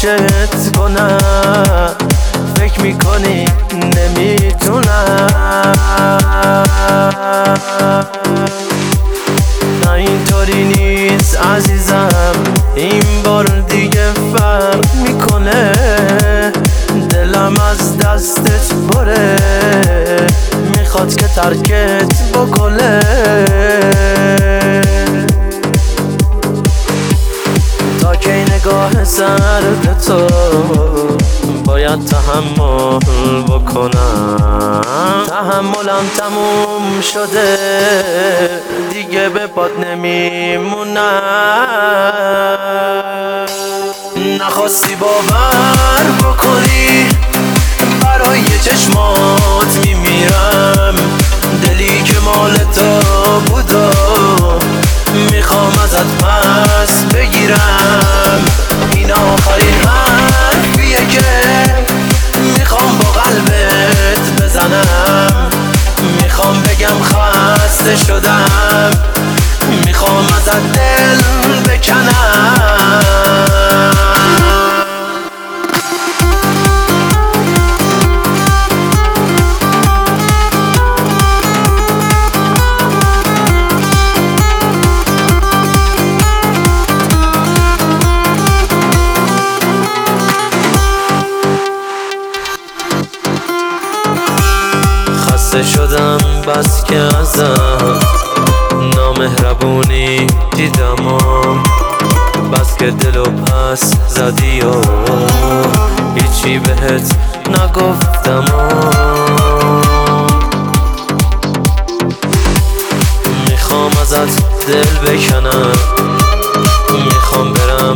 فراموشت کنم، فکر میکنی نمیتونم. نه اینطوری نیست عزیزم، این بار دیگه فرق میکنه. دلم از دستت پره، میخواد که ترکت بکنه. تا که نگاه سرد تو باید تحمل بکنم. تحملم تموم شده، دیگه به پات نمیمونم. نخواستی باور بکنی، برای چشمات میمیرم. دلی که مال تو بود و میخوام ازت پس بگیرم. این آخرین حرفیه که میخوام با قلبت بزنم. میخوام بگم خسته شدم، میخوام ازت دل بکنم. خسته شدم بس که ازم نامهربونی دیدم، بس که دلو پس زدی و هیچی بهت نگفتم. میخوام ازت دل بکنم، میخوام برم